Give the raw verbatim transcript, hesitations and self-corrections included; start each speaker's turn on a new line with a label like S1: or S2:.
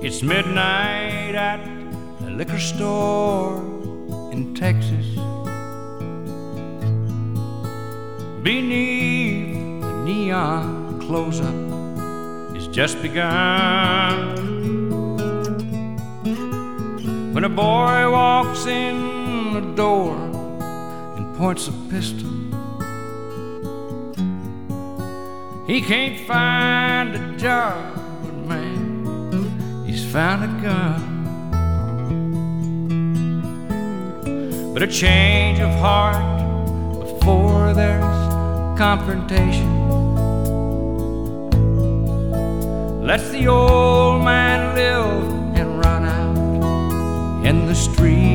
S1: It's midnight at a liquor store in Texas. Beneath the neon close-up is just begun, when a boy walks in the door and points a pistol. He can't find a job, but man, he's found a gun. But a change of heart before there's confrontation lets the old man live and run out in the street.